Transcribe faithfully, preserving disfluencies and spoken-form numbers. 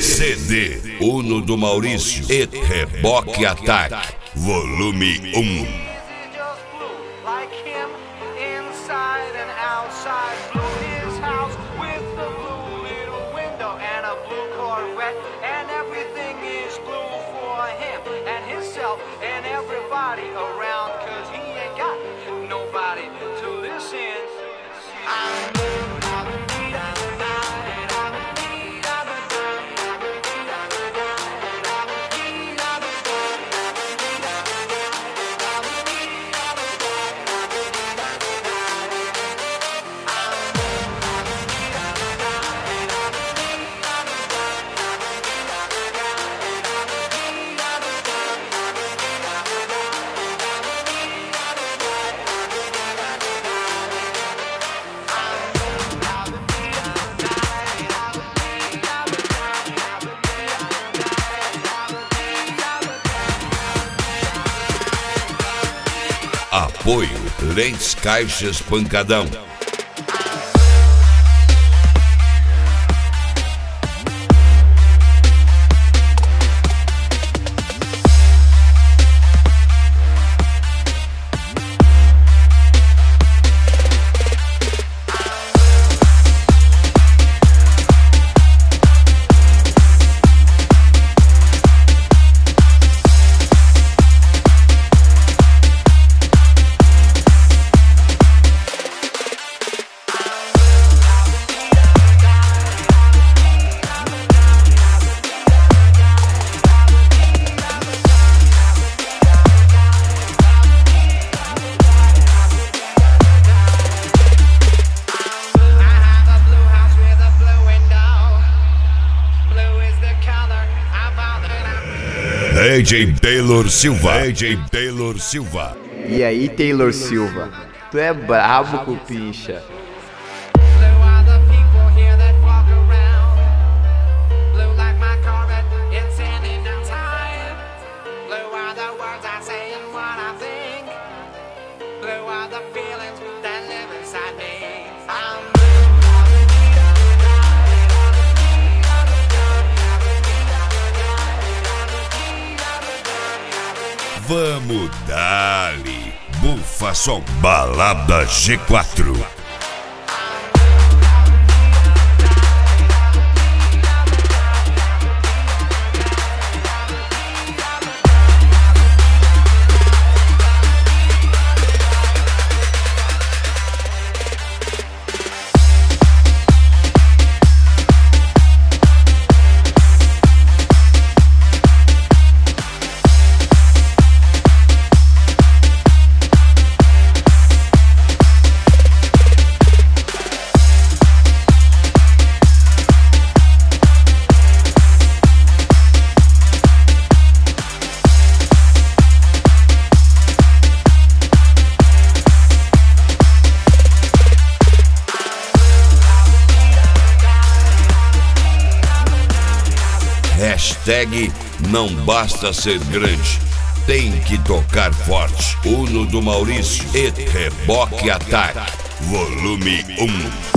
C D Uno do Maurício e Reboque Ataque, volume um. And everybody around, cause he ain't got nobody to listen. I'm Apoio Lentes Caixas Pancadão. D J Taylor Silva. D J Taylor Silva. E aí, Taylor Silva? Tu é brabo, cupincha. Vamos dali, bufa som, balada G quatro. Hashtag não basta ser grande, tem que tocar forte. Uno do Maurício e Reboque Ataque, volume um.